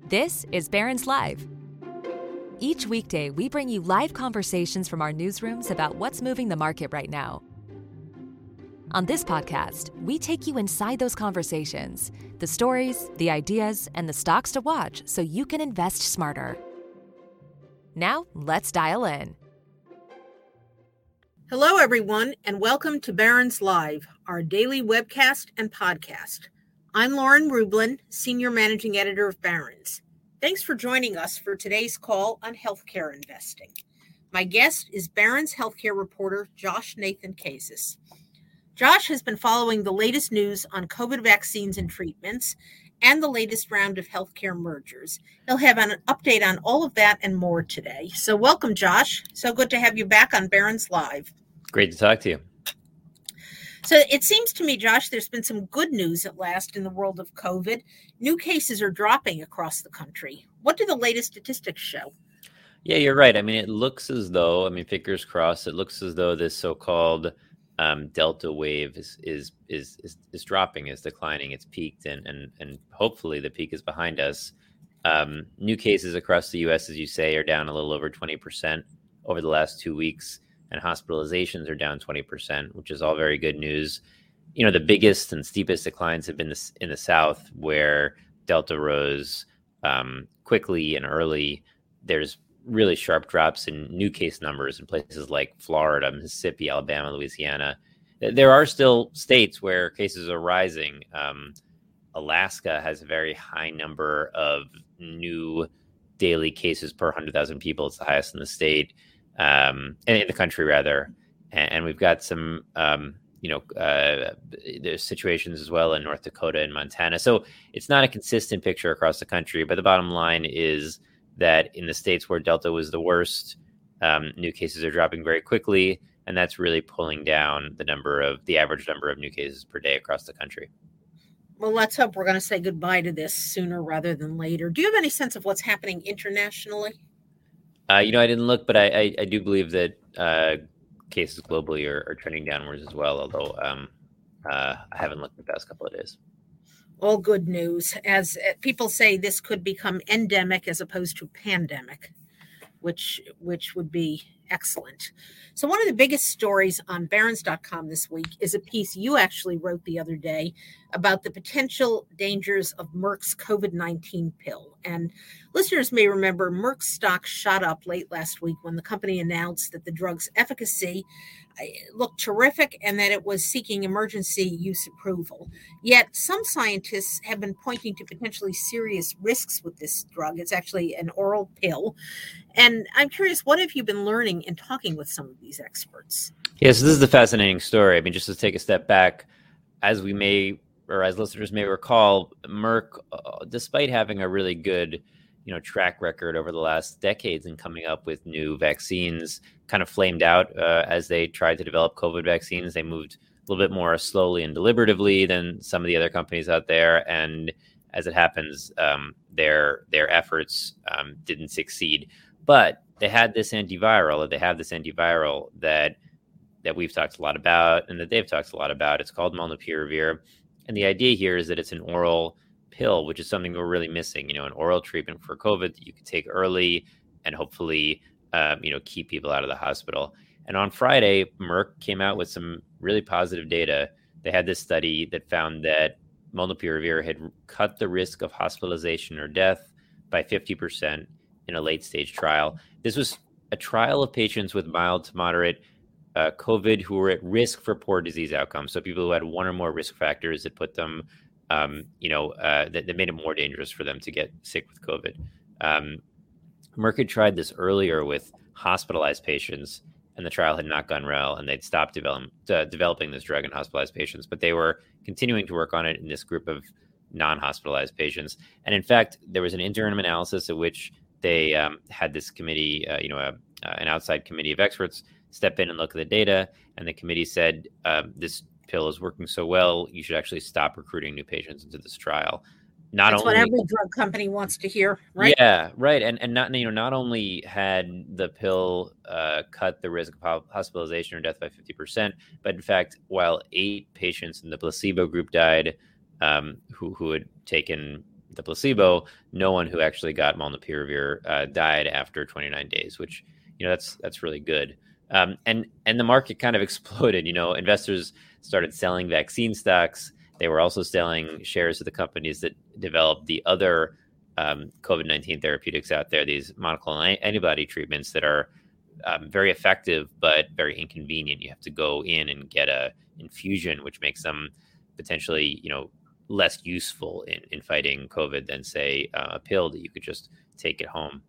This is Barron's Live. Each weekday, we bring you live conversations from our newsrooms about what's moving the market right now. On this podcast, we take you inside those conversations, the stories, the ideas, and the stocks to watch so you can invest smarter. Now, let's dial in. Hello, everyone, and welcome to Barron's Live, our daily webcast and podcast. I'm Lauren Rublin, Senior Managing Editor of Barron's. Thanks for joining us for today's call on healthcare investing. My guest is Barron's healthcare reporter, Josh Nathan Kazis. Josh has been following the latest news on COVID vaccines and treatments and the latest round of healthcare mergers. He'll have an update on all of that and more today. So welcome, Josh. So good to have you back on Barron's Live. Great to talk to you. So it seems to me, Josh, there's been some good news at last in the world of COVID. New cases are dropping across the country. What do the latest statistics show? Yeah, you're right. I mean, it looks as though, fingers crossed, it looks as though this so-called Delta wave is dropping, is declining. It's peaked, and hopefully the peak is behind us. New cases across the U.S., as you say, are down a little over 20% over the last 2 weeks. And hospitalizations are down 20%, which is all very good news. You know, the biggest and steepest declines have been in the South, where Delta rose quickly and early. There's really sharp drops in new case numbers in places like Florida, Mississippi, Alabama, Louisiana. There are still states where cases are rising. Alaska has a very high number of new daily cases per 100,000 people. It's the highest in the state. And in the country, rather. And we've got some, there's situations as well in North Dakota and Montana. So it's not a consistent picture across the country. But the bottom line is that in the states where Delta was the worst, new cases are dropping very quickly. And that's really pulling down the average number of new cases per day across the country. Well, let's hope we're going to say goodbye to this sooner rather than later. Do you have any sense of what's happening internationally? I didn't look, but I do believe that cases globally are trending downwards as well, although I haven't looked the past couple of days. All good news. As people say, this could become endemic as opposed to pandemic, which would be excellent. So one of the biggest stories on Barrons.com this week is a piece you actually wrote the other day about the potential dangers of Merck's COVID-19 pill. And listeners may remember Merck's stock shot up late last week when the company announced that the drug's efficacy looked terrific and that it was seeking emergency use approval. Yet some scientists have been pointing to potentially serious risks with this drug. It's actually an oral pill. And I'm curious, what have you been learning in talking with some of these experts? Yes, so this is a fascinating story. I mean, just to take a step back, as listeners may recall, Merck, despite having a really good, track record over the last decades in coming up with new vaccines, kind of flamed out as they tried to develop COVID vaccines. They moved a little bit more slowly and deliberatively than some of the other companies out there. And as it happens, their efforts didn't succeed. But they had this antiviral that we've talked a lot about and that they've talked a lot about. It's called Molnupiravir. And the idea here is that it's an oral pill, which is something we're really missing, an oral treatment for COVID that you can take early and hopefully, keep people out of the hospital. And on Friday, Merck came out with some really positive data. They had this study that found that Molnupiravir had cut the risk of hospitalization or death by 50% in a late stage trial. This was a trial of patients with mild to moderate COVID who were at risk for poor disease outcomes. So people who had one or more risk factors that put them, that made it more dangerous for them to get sick with COVID. Merck had tried this earlier with hospitalized patients, and the trial had not gone well, and they'd stopped developing this drug in hospitalized patients. But they were continuing to work on it in this group of non-hospitalized patients. And in fact, there was an interim analysis at which they had this committee, an outside committee of experts step in and look at the data. And the committee said, this pill is working so well, you should actually stop recruiting new patients into this trial. That's what every drug company wants to hear, right? Yeah, right. And not only had the pill cut the risk of hospitalization or death by 50%, but in fact, while 8 patients in the placebo group died, who had taken the placebo, no one who actually got molnupiravir died after 29 days, which, that's really good. And the market kind of exploded. Investors started selling vaccine stocks. They were also selling shares of the companies that developed the other COVID-19 therapeutics out there, these monoclonal antibody treatments that are very effective, but very inconvenient. You have to go in and get a infusion, which makes them potentially, less useful in fighting COVID than, say, a pill that you could just take at home.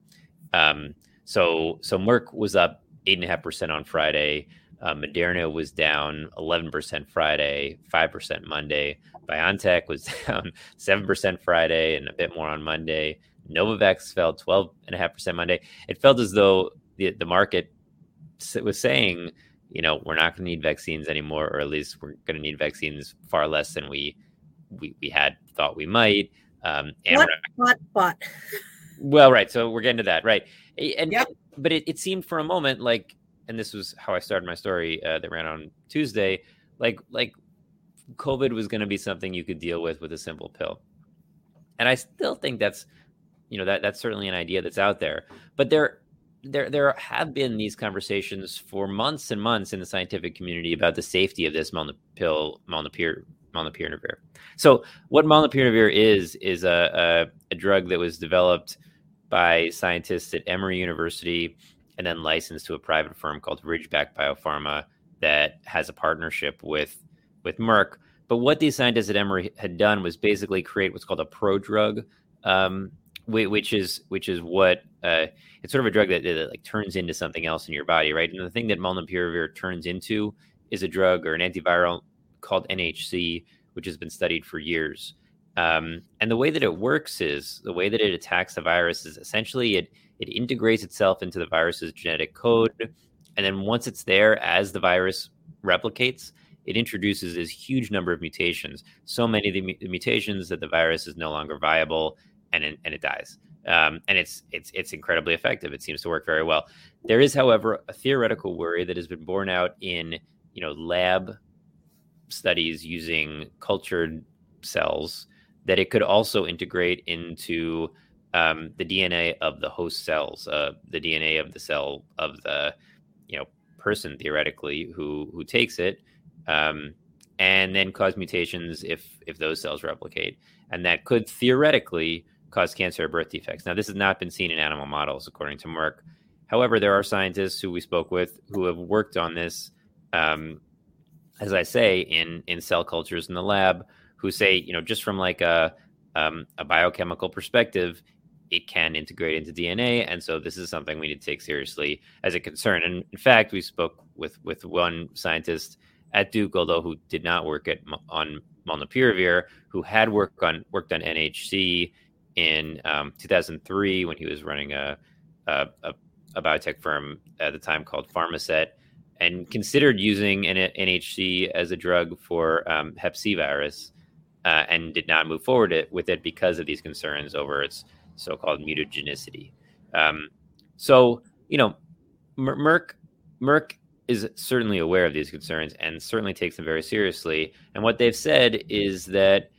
So Merck was up 8.5% on Friday. Moderna was down 11% Friday, 5% Monday. BioNTech was down 7% Friday and a bit more on Monday. Novavax fell 12.5% Monday. It felt as though the market was saying, we're not going to need vaccines anymore, or at least we're going to need vaccines far less than we had thought we might. But. Well, right. So we're getting to that, right? And yep. But it seemed for a moment like, and this was how I started my story that ran on Tuesday, like COVID was going to be something you could deal with a simple pill. And I still think that's, that's certainly an idea that's out there. But there have been these conversations for months and months in the scientific community about the safety of this molnupiravir. So what molnupiravir is a drug that was developed by scientists at Emory University and then licensed to a private firm called Ridgeback Biopharma that has a partnership with Merck. But what these scientists at Emory had done was basically create what's called a prodrug, which is what it's sort of a drug that like turns into something else in your body, right? And the thing that molnupiravir turns into is a drug or an antiviral called NHC, which has been studied for years. And the way that it works is the way that it attacks the virus is essentially it integrates itself into the virus's genetic code. And then once it's there, as the virus replicates, it introduces this huge number of mutations, so many of the mutations that the virus is no longer viable and it dies. And it's incredibly effective. It seems to work very well. There is, however, a theoretical worry that has been borne out in, lab studies using cultured cells that it could also integrate into the DNA of the host cells, the DNA of the cell of the person theoretically who takes it, and then cause mutations if those cells replicate, and that could theoretically cause cancer or birth defects. Now, this has not been seen in animal models, according to Merck. However, there are scientists who we spoke with who have worked on this, as I say, in cell cultures in the lab, who say, just from like a biochemical perspective, it can integrate into DNA. And so this is something we need to take seriously as a concern. And in fact, we spoke with one scientist at Duke, although who did not work on molnupiravir, who had worked on NHC in 2003 when he was running a biotech firm at the time called Pharmasset, and considered using NHC as a drug for Hep C virus, and did not move forward with it because of these concerns over its so-called mutagenicity. So, Merck is certainly aware of these concerns and certainly takes them very seriously. And what they've said is that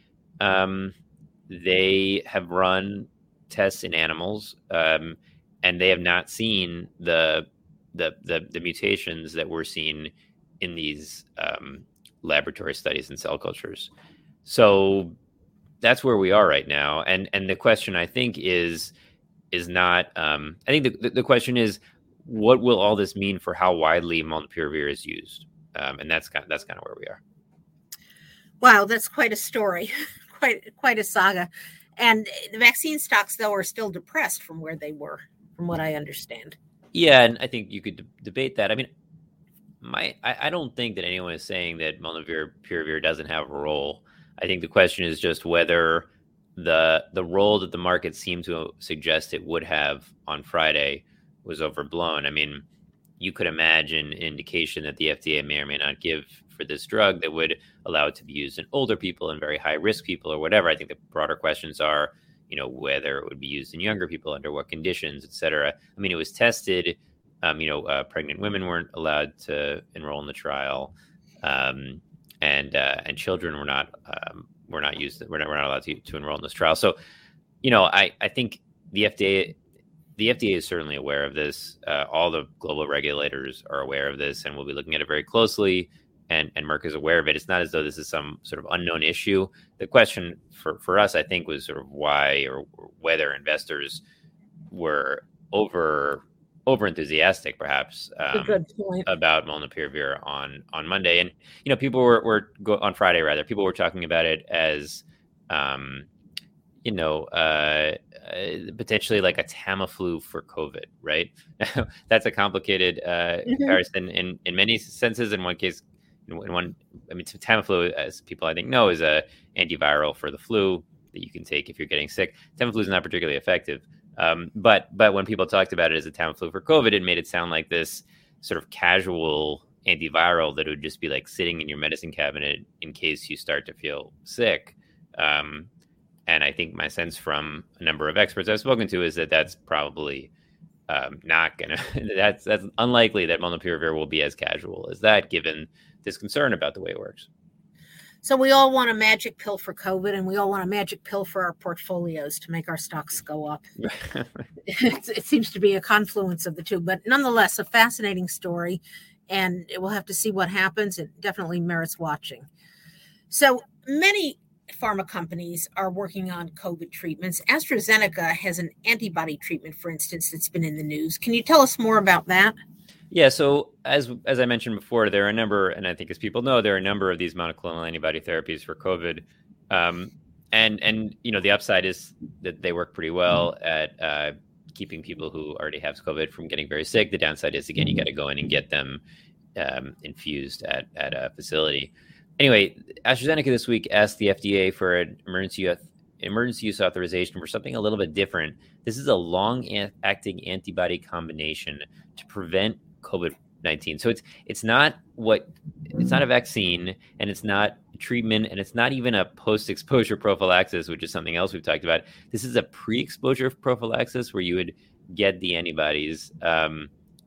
they have run tests in animals, and they have not seen the mutations that were seen in these laboratory studies in cell cultures. So that's where we are right now. And the question, I think, is not. I think the question is, what will all this mean for how widely molnupiravir is used? And that's kind of where we are. Wow, that's quite a story, quite a saga. And the vaccine stocks, though, are still depressed from where they were, from what I understand. Yeah, and I think you could debate that. I mean, I don't think that anyone is saying that molnupiravir doesn't have a role. I think the question is just whether the role that the market seemed to suggest it would have on Friday was overblown. I mean, you could imagine an indication that the FDA may or may not give for this drug that would allow it to be used in older people and very high risk people or whatever. I think the broader questions are, whether it would be used in younger people, under what conditions, et cetera. I mean, it was tested. Pregnant women weren't allowed to enroll in the trial, and children were not allowed to enroll in this trial. So I think the FDA is certainly aware of this. All the global regulators are aware of this, and we'll be looking at it very closely. And Merck is aware of it. It's not as though this is some sort of unknown issue. The question for us, I think, was sort of why or whether investors were over enthusiastic, perhaps, about molnupiravir on Monday. And people were on Friday rather. People were talking about it as potentially like a Tamiflu for COVID, right? That's a complicated comparison in many senses. In one case, Tamiflu, as people I think know, is a antiviral for the flu that you can take if you're getting sick. Tamiflu is not particularly effective, but when people talked about it as a Tamiflu for COVID, it made it sound like this sort of casual antiviral that would just be like sitting in your medicine cabinet in case you start to feel sick. And I think my sense from a number of experts I've spoken to is that that's probably not gonna. That's unlikely that molnupiravir will be as casual as that, given this concern about the way it works. So we all want a magic pill for COVID, and we all want a magic pill for our portfolios to make our stocks go up. It seems to be a confluence of the two, but nonetheless, a fascinating story, and we'll have to see what happens. It definitely merits watching. So many pharma companies are working on COVID treatments. AstraZeneca has an antibody treatment, for instance, that's been in the news. Can you tell us more about that? Yeah, so as I mentioned before, there are a number, and I think as people know, there are a number of these monoclonal antibody therapies for COVID. And the upside is that they work pretty well at keeping people who already have COVID from getting very sick. The downside is, again, you got to go in and get them infused at a facility. Anyway, AstraZeneca this week asked the FDA for an emergency use authorization for something a little bit different. This is a long-acting antibody combination to prevent COVID-19. So it's not a vaccine, and it's not treatment, and it's not even a post-exposure prophylaxis, which is something else we've talked about. This is a pre-exposure prophylaxis where you would get the antibodies, but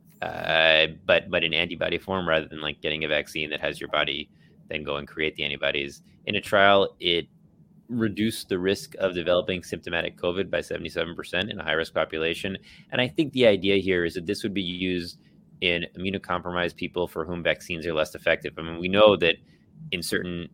in antibody form rather than like getting a vaccine that has your body then go and create the antibodies. In a trial, it reduced the risk of developing symptomatic COVID by 77% in a high-risk population. And I think the idea here is that this would be used in immunocompromised people for whom vaccines are less effective. I mean, we know that in certain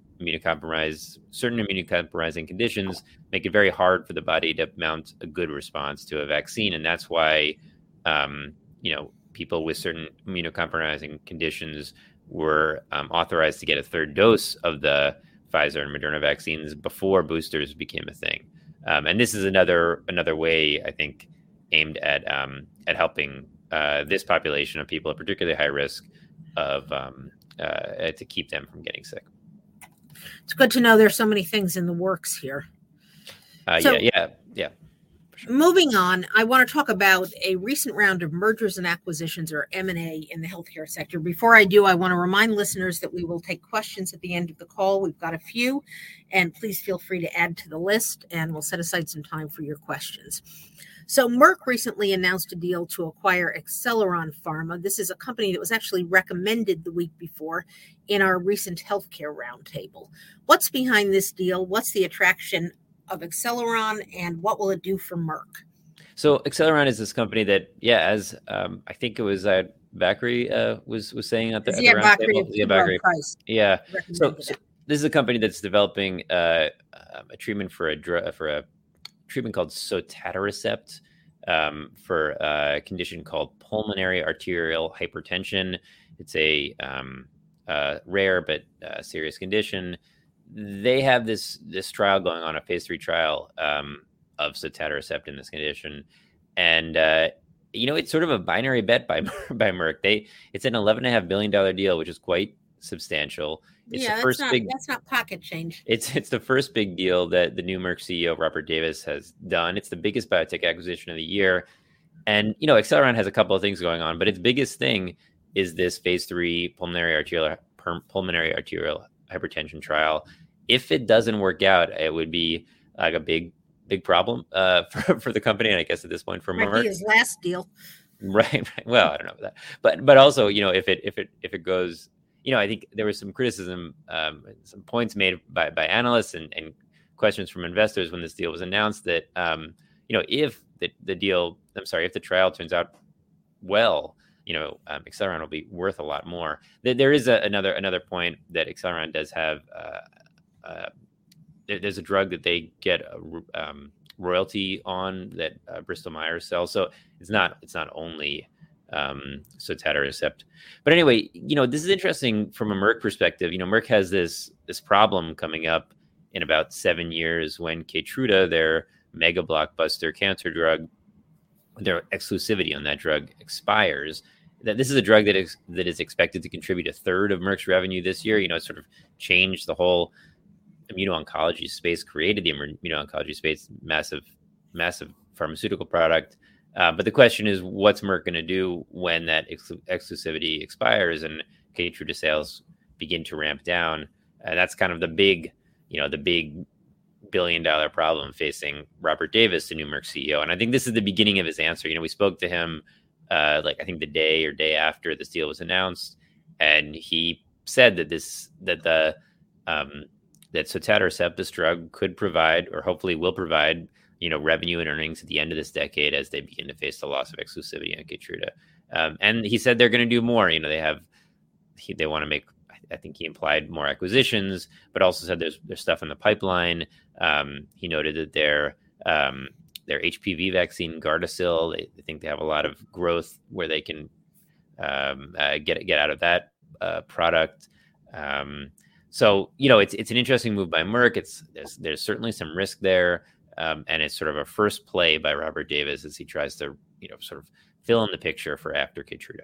immunocompromising conditions make it very hard for the body to mount a good response to a vaccine. And that's why, people with certain immunocompromising conditions were authorized to get a third dose of the Pfizer and Moderna vaccines before boosters became a thing. And this is another way, I think, aimed at helping this population of people at particularly high risk of to keep them from getting sick. It's good to know there's so many things in the works here. Yeah. Sure. Moving on, I want to talk about a recent round of mergers and acquisitions, or M&A, in the healthcare sector. Before I do, I want to remind listeners that we will take questions at the end of the call. We've got a few, and please feel free to add to the list, and we'll set aside some time for your questions. So Merck recently announced a deal to acquire Acceleron Pharma. This is a company that was actually recommended the week before in our recent healthcare roundtable. What's behind this deal? What's the attraction of Acceleron, and what will it do for Merck? So Acceleron is this company that, as I think it was Bakri was saying at the roundtable. Bakri. Yeah. So this is a company that's developing a treatment for a treatment called sotatercept for a condition called pulmonary arterial hypertension. It's a rare but serious condition. They have this trial going on, a phase 3 trial of sotatercept in this condition, and it's sort of a binary bet by Merck. It's an $11.5 billion deal, which is quite substantial. It's that's not pocket change. It's the first big deal that the new Merck CEO Robert Davis has done. It's the biggest biotech acquisition of the year, and Acceleron has a couple of things going on, but its biggest thing is this phase 3 pulmonary arterial hypertension trial. If it doesn't work out, it would be like a big problem for the company, and I guess at this point for Merck. Might be his last deal. Right. Well, I don't know about that, but also if it goes, I think there was some criticism, some points made by analysts and questions from investors when this deal was announced that, if if the trial turns out well, Acceleron will be worth a lot more. There is another point that Acceleron does have. There's a drug that they get a royalty on that Bristol Myers sells. So it's not only sotatercept. But anyway, this is interesting from a Merck perspective. Merck has this problem coming up in about 7 years when Keytruda, their mega blockbuster cancer drug, their exclusivity on that drug expires. That this is a drug that is expected to contribute a third of Merck's revenue this year. It sort of changed the whole immuno-oncology space, created the immuno-oncology space, massive pharmaceutical product. But the question is, what's Merck going to do when that exclusivity expires and Keytruda sales begin to ramp down? And that's kind of the big billion-dollar problem facing Robert Davis, the new Merck CEO. And I think this is the beginning of his answer. We spoke to him, I think the day after this deal was announced, and he said that sotatercept, this drug, could provide, or hopefully will provide, revenue and earnings at the end of this decade as they begin to face the loss of exclusivity on Keytruda. And he said they're going to do more. They want to make, I think he implied, more acquisitions, but also said there's stuff in the pipeline. He noted that their HPV vaccine, Gardasil, they think they have a lot of growth where they can get out of that product. So it's an interesting move by Merck. There's certainly some risk there, and it's sort of a first play by Robert Davis as he tries to sort of fill in the picture for after Keytruda.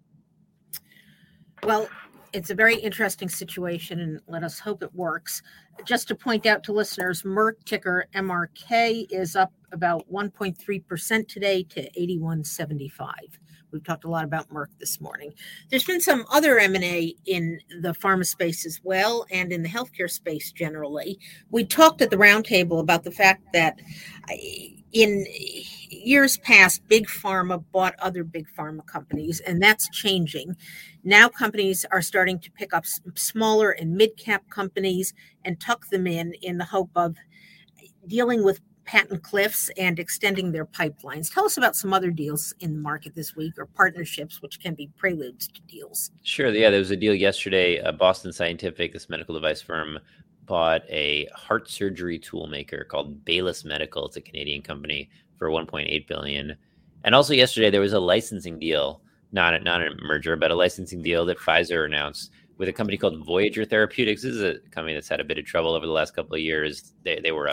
Well, it's a very interesting situation, and let us hope it works. Just to point out to listeners, Merck, ticker MRK, is up about 1.3% today to 81.75. We've talked a lot about Merck this morning. There's been some other M&A in the pharma space as well, and in the healthcare space generally. We talked at the roundtable about the fact that in years past, big pharma bought other big pharma companies, and that's changing. Now companies are starting to pick up smaller and mid-cap companies and tuck them in the hope of dealing with patent cliffs and extending their pipelines. Tell us about some other deals in the market this week, or partnerships, which can be preludes to deals. Sure. Yeah, there was a deal yesterday. Boston Scientific, this medical device firm, bought a heart surgery tool maker called Baylis Medical. It's a Canadian company for $1.8 billion. And also yesterday, there was a licensing deal, not a merger, but a licensing deal that Pfizer announced with a company called Voyager Therapeutics. This is a company that's had a bit of trouble over the last couple of years. They were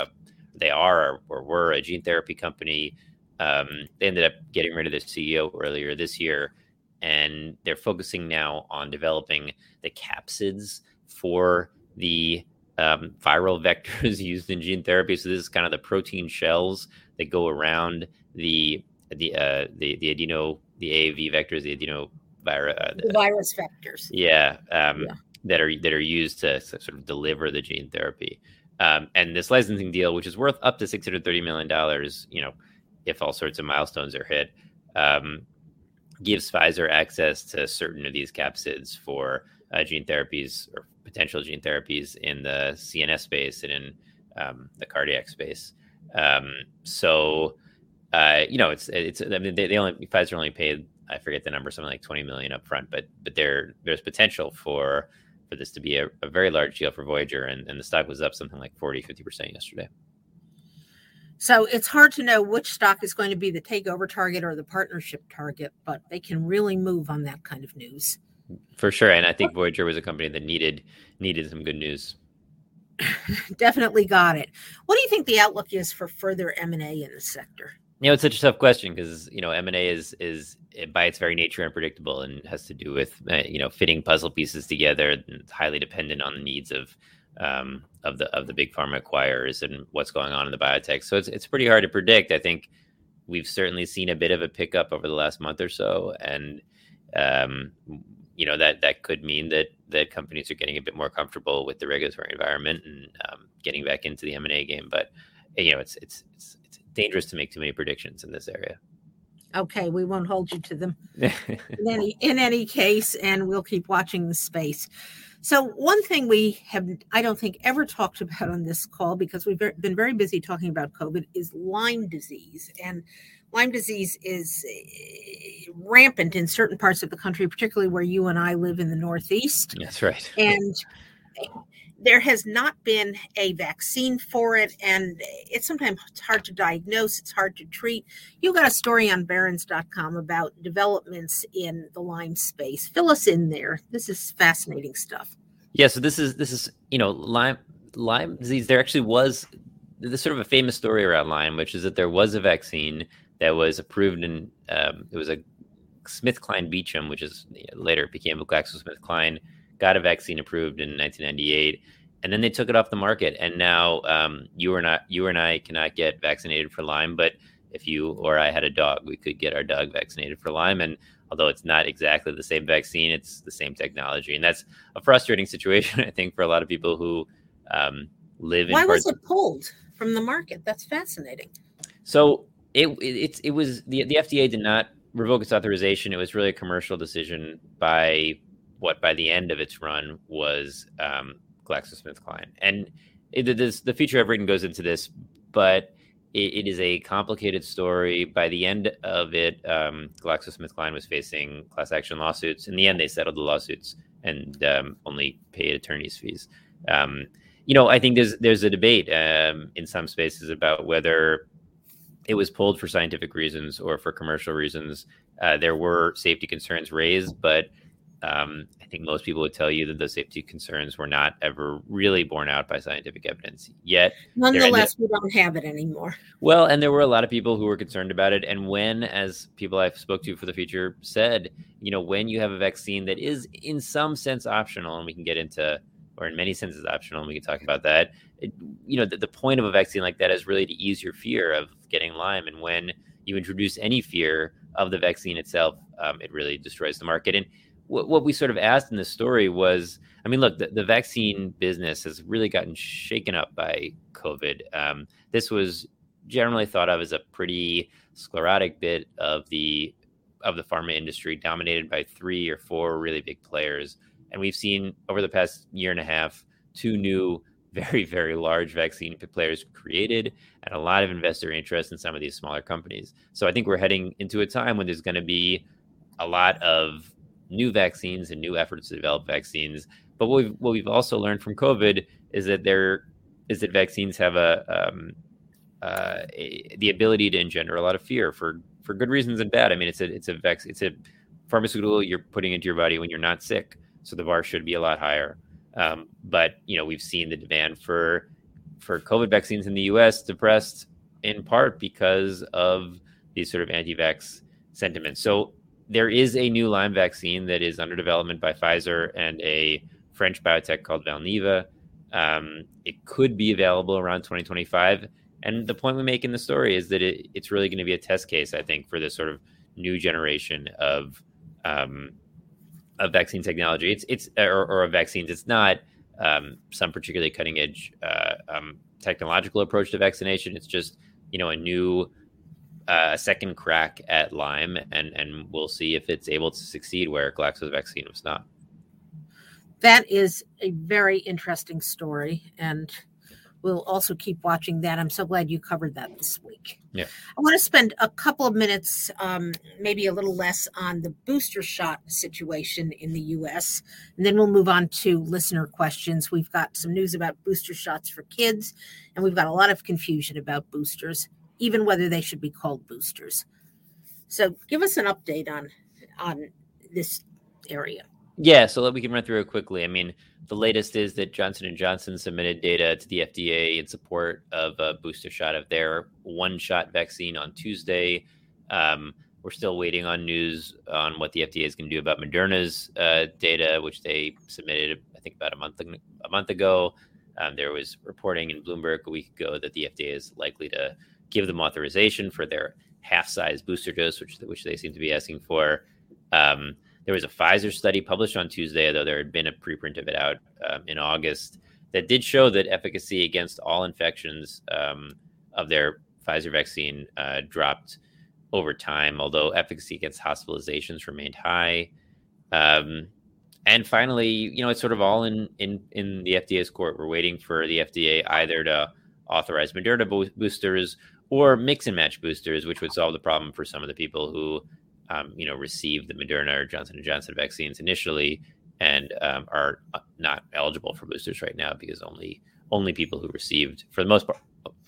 a gene therapy company. They ended up getting rid of their CEO earlier this year, and they're focusing now on developing the capsids for the viral vectors used in gene therapy. So this is kind of the protein shells that go around the AAV vectors, the virus vectors. Yeah. That are used to sort of deliver the gene therapy. And this licensing deal, which is worth up to $630 million, if all sorts of milestones are hit, gives Pfizer access to certain of these capsids for gene therapies or potential gene therapies in the CNS space and in the cardiac space. It's Pfizer only paid, I forget the number, something like $20 million up front, but there's potential for this to be a very large deal for Voyager, and the stock was up something like 50% yesterday. So it's hard to know which stock is going to be the takeover target or the partnership target, but they can really move on that kind of news. For sure. And I think Voyager was a company that needed some good news. Definitely got it. What do you think the outlook is for further M&A in the sector? It's such a tough question because, M&A is by its very nature unpredictable and has to do with, fitting puzzle pieces together, and it's highly dependent on the needs of the big pharma acquirers and what's going on in the biotech. So it's pretty hard to predict. I think we've certainly seen a bit of a pickup over the last month or so. And, that could mean that companies are getting a bit more comfortable with the regulatory environment and getting back into the M&A game. But, it's dangerous to make too many predictions in this area. Okay, we won't hold you to them in any case, and we'll keep watching the space. So one thing we have, I don't think, ever talked about on this call, because we've been very busy talking about COVID, is Lyme disease. And Lyme disease is rampant in certain parts of the country, particularly where you and I live in the Northeast. That's right. And there has not been a vaccine for it, and it's sometimes hard to diagnose. It's hard to treat. You got a story on Barron's.com about developments in the Lyme space. Fill us in there. This is fascinating stuff. Yeah. So this is Lyme disease. There actually was this sort of a famous story around Lyme, which is that there was a vaccine that was approved in it was a SmithKline Beecham, which is later became GlaxoSmithKline. Got a vaccine approved in 1998, and then they took it off the market. And now you and I cannot get vaccinated for Lyme, but if you or I had a dog, we could get our dog vaccinated for Lyme. And although it's not exactly the same vaccine, it's the same technology, and that's a frustrating situation, I think, for a lot of people who live in. Why was it pulled from the market? That's fascinating. So it was the FDA did not revoke its authorization. It was really a commercial decision by what by the end of its run was GlaxoSmithKline. And the feature I've written goes into this, but it is a complicated story. By the end of it, GlaxoSmithKline was facing class action lawsuits. In the end, they settled the lawsuits and only paid attorney's fees. I think there's a debate in some spaces about whether it was pulled for scientific reasons or for commercial reasons. There were safety concerns raised, but I think most people would tell you that those safety concerns were not ever really borne out by scientific evidence. Yet, nonetheless, we don't have it anymore. Well, and there were a lot of people who were concerned about it. And when, as people I've spoke to for the feature said, when you have a vaccine that is in some sense optional, and we can get into, or in many senses optional, and we can talk about that, the point of a vaccine like that is really to ease your fear of getting Lyme. And when you introduce any fear of the vaccine itself, it really destroys the market. And what we sort of asked in this story was, look, the vaccine business has really gotten shaken up by COVID. This was generally thought of as a pretty sclerotic bit of the pharma industry, dominated by 3 or 4 really big players. And we've seen over the past year and a half, 2 new, very, very large vaccine players created, and a lot of investor interest in some of these smaller companies. So I think we're heading into a time when there's going to be a lot of new vaccines and new efforts to develop vaccines. But what we've also learned from COVID is that vaccines have the ability to engender a lot of fear for good reasons and bad. It's a pharmaceutical you're putting into your body when you're not sick, so the bar should be a lot higher. But we've seen the demand for COVID vaccines in the U.S. depressed in part because of these sort of anti-vax sentiments. So there is a new Lyme vaccine that is under development by Pfizer and a French biotech called Valneva. It could be available around 2025. And the point we make in the story is that it's really going to be a test case, I think, for this sort of new generation of vaccine technology. It's of vaccines. It's not some particularly cutting edge technological approach to vaccination. It's just a new second crack at Lyme, and we'll see if it's able to succeed where Glaxo's vaccine was not. That is a very interesting story, and we'll also keep watching that. I'm so glad you covered that this week. Yeah, I want to spend a couple of minutes, maybe a little less, on the booster shot situation in the U.S., and then we'll move on to listener questions. We've got some news about booster shots for kids, and we've got a lot of confusion about boosters, even whether they should be called boosters. So give us an update on this area. Yeah, so we can run through it quickly. The latest is that Johnson & Johnson submitted data to the FDA in support of a booster shot of their one-shot vaccine on Tuesday. We're still waiting on news on what the FDA is going to do about Moderna's data, which they submitted, I think, about a month ago. There was reporting in Bloomberg a week ago that the FDA is likely to give them authorization for their half-size booster dose, which they seem to be asking for. There was a Pfizer study published on Tuesday, though there had been a preprint of it out in August, that did show that efficacy against all infections of their Pfizer vaccine dropped over time, although efficacy against hospitalizations remained high. And finally, it's sort of all in the FDA's court. We're waiting for the FDA either to authorize Moderna boosters or mix and match boosters, which would solve the problem for some of the people who, received the Moderna or Johnson & Johnson vaccines initially and are not eligible for boosters right now because only people who received, for the most part,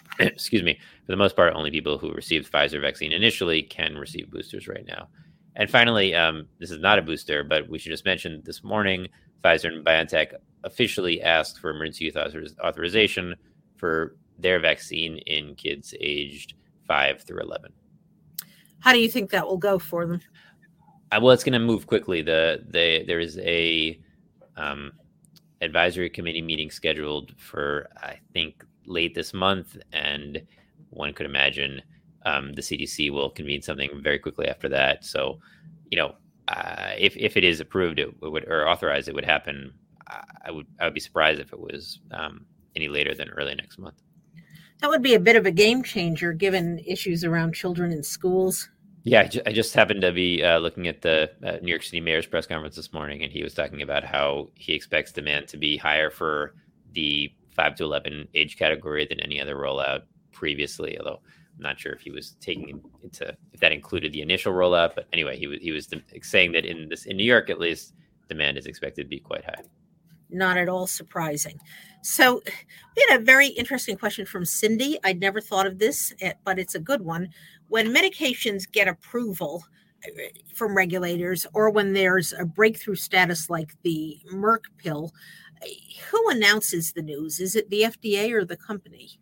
only people who received Pfizer vaccine initially can receive boosters right now. And finally, this is not a booster, but we should just mention this morning, Pfizer and BioNTech officially asked for emergency use authorization for their vaccine in kids aged 5 through 11. How do you think that will go for them? Well, it's going to move quickly. There is a advisory committee meeting scheduled for, I think, late this month, and one could imagine the CDC will convene something very quickly after that. So, if it is approved, or authorized, it would happen. I would be surprised if it was any later than early next month. That would be a bit of a game changer given issues around children in schools. Yeah, I just happened to be looking at the New York City mayor's press conference this morning, and he was talking about how he expects demand to be higher for the 5 to 11 age category than any other rollout previously, although I'm not sure if he was taking into if that included the initial rollout. But anyway, he was saying that in New York, at least, demand is expected to be quite high. Not at all surprising. So we had a very interesting question from Cindy. I'd never thought of this, but it's a good one. When medications get approval from regulators, or when there's a breakthrough status like the Merck pill, who announces the news? Is it the FDA or the company?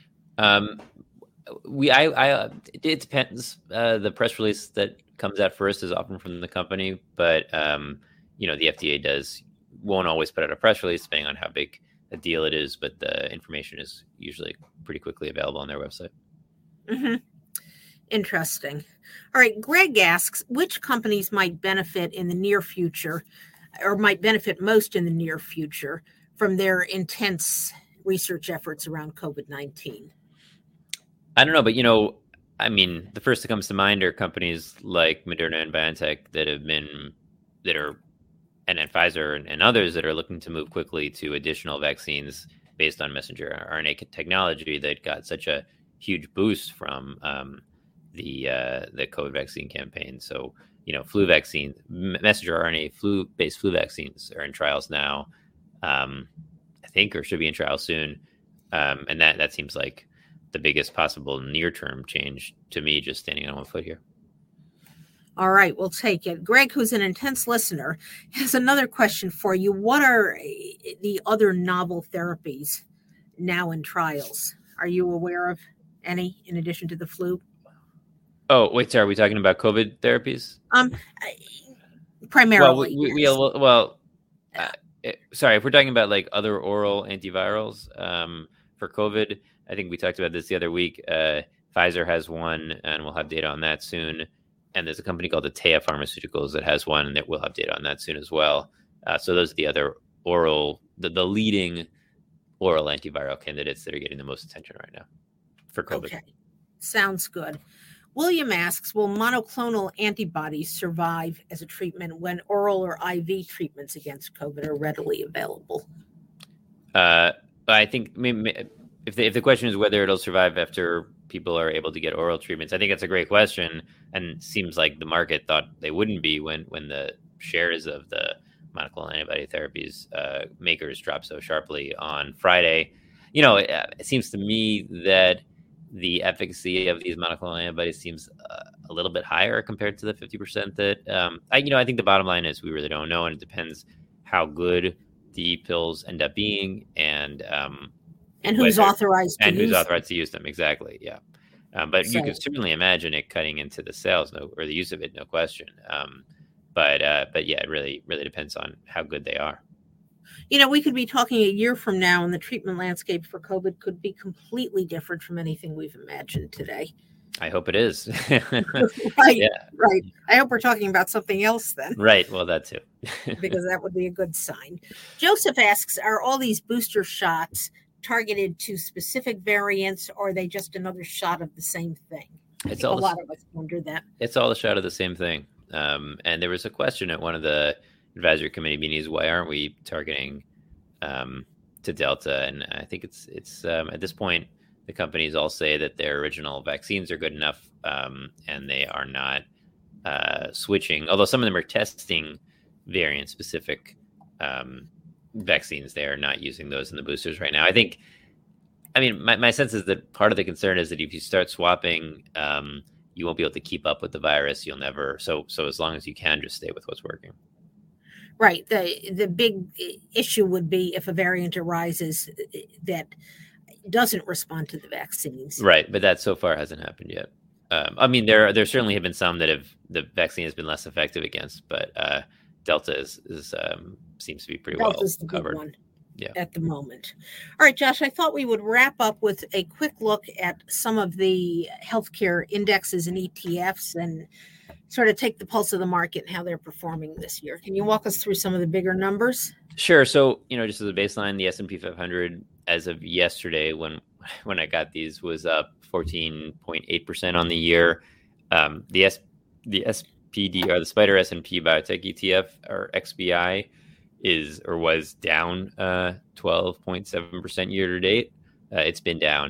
It depends. The press release that comes out first is often from the company, but the FDA won't always put out a press release depending on how big a deal it is, but the information is usually pretty quickly available on their website. Mm-hmm. Interesting. All right. Greg asks, which companies might benefit in the near future, or might benefit most in the near future from their intense research efforts around COVID-19? I don't know, but the first that comes to mind are companies like Moderna and BioNTech and Pfizer and others that are looking to move quickly to additional vaccines based on messenger RNA technology that got such a huge boost from the COVID vaccine campaign. So, flu vaccine, messenger RNA flu-based flu vaccines are in trials now, I think, or should be in trials soon. And that seems like the biggest possible near-term change to me, just standing on one foot here. All right, we'll take it. Greg, who's an intense listener, has another question for you. What are the other novel therapies now in trials? Are you aware of any in addition to the flu? Oh, wait, sorry. Are we talking about COVID therapies? Primarily. Sorry, if we're talking about like other oral antivirals for COVID, I think we talked about this the other week. Pfizer has one, and we'll have data on that soon. And there's a company called Atea Pharmaceuticals that has one, and that we'll have data on that soon as well. So those are the other the leading oral antiviral candidates that are getting the most attention right now for COVID. Okay, sounds good. William asks, will monoclonal antibodies survive as a treatment when oral or IV treatments against COVID are readily available? I think if the question is whether it'll survive after people are able to get oral treatments, I think that's a great question, and seems like the market thought they wouldn't be when the shares of the monoclonal antibody therapies makers dropped so sharply on Friday. It seems to me that the efficacy of these monoclonal antibodies seems a little bit higher compared to the 50% that I think the bottom line is we really don't know, and it depends how good the pills end up being and who's authorized to use them. Exactly. Yeah. But you could certainly imagine it cutting into the sales or the use of it. No question. But yeah, it really depends on how good they are. We could be talking a year from now and the treatment landscape for COVID could be completely different from anything we've imagined today. I hope it is. Right. Yeah. Right. I hope we're talking about something else then. Right. Well, that too. Because that would be a good sign. Joseph asks, are all these booster shots targeted to specific variants, or are they just another shot of the same thing? I think a lot of us wonder that. It's all a shot of the same thing. And there was a question at one of the advisory committee meeting is, why aren't we targeting to Delta? And I think it's at this point, the companies all say that their original vaccines are good enough, and they are not switching. Although some of them are testing variant-specific vaccines, they are not using those in the boosters right now. My sense is that part of the concern is that if you start swapping, you won't be able to keep up with the virus. You'll never. So as long as you can, just stay with what's working. Right. The big issue would be if a variant arises that doesn't respond to the vaccines. Right. But that so far hasn't happened yet. There certainly have been some that the vaccine has been less effective against, but Delta seems to be pretty Delta's well the covered. Big one. Yeah. At the moment. All right, Josh, I thought we would wrap up with a quick look at some of the healthcare indexes and ETFs and sort of take the pulse of the market and how they're performing this year. Can you walk us through some of the bigger numbers? Sure. So, just as a baseline, the S&P 500 as of yesterday, when I got these, was up 14.8% on the year. The SPD, or the Spider S&P Biotech ETF, or XBI, was down 12.7% year to date. It's been down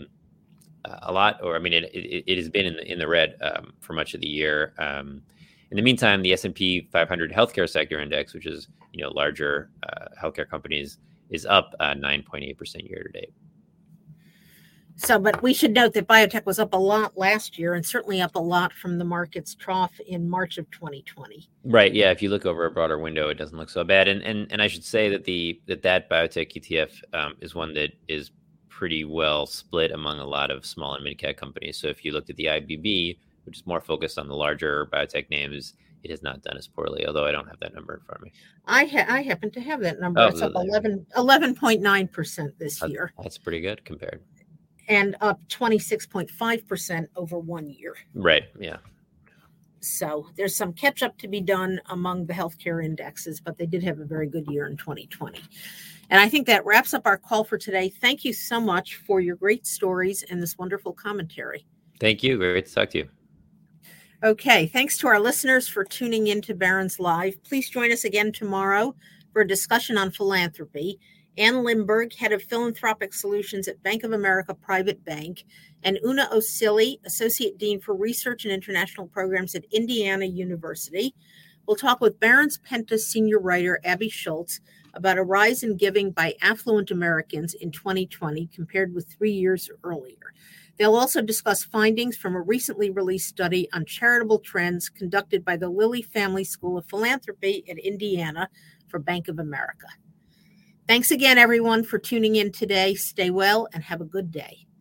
a lot, it has been in the red for much of the year. In the meantime, the S&P 500 healthcare sector index, which is larger healthcare companies, is up 9.8% year to date. So, but we should note that biotech was up a lot last year and certainly up a lot from the market's trough in March of 2020. Right. Yeah. If you look over a broader window, it doesn't look so bad. And I should say that that biotech ETF is one that is pretty well split among a lot of small and mid-cap companies. So if you looked at the IBB, which is more focused on the larger biotech names, it has not done as poorly, although I don't have that number in front of me. I happen to have that number. It's up 11.9% this year. That's pretty good compared. And up 26.5% over 1 year. Right. Yeah. So there's some catch up to be done among the healthcare indexes, but they did have a very good year in 2020. And I think that wraps up our call for today. Thank you so much for your great stories and this wonderful commentary. Thank you. Great to talk to you. Okay. Thanks to our listeners for tuning in to Barron's Live. Please join us again tomorrow for a discussion on philanthropy. Ann Limberg, head of philanthropic solutions at Bank of America Private Bank, and Una Osili, associate dean for research and international programs at Indiana University. We'll talk with Barron's Penta senior writer Abby Schultz about a rise in giving by affluent Americans in 2020 compared with 3 years earlier. They'll also discuss findings from a recently released study on charitable trends conducted by the Lilly Family School of Philanthropy at Indiana for Bank of America. Thanks again, everyone, for tuning in today. Stay well and have a good day.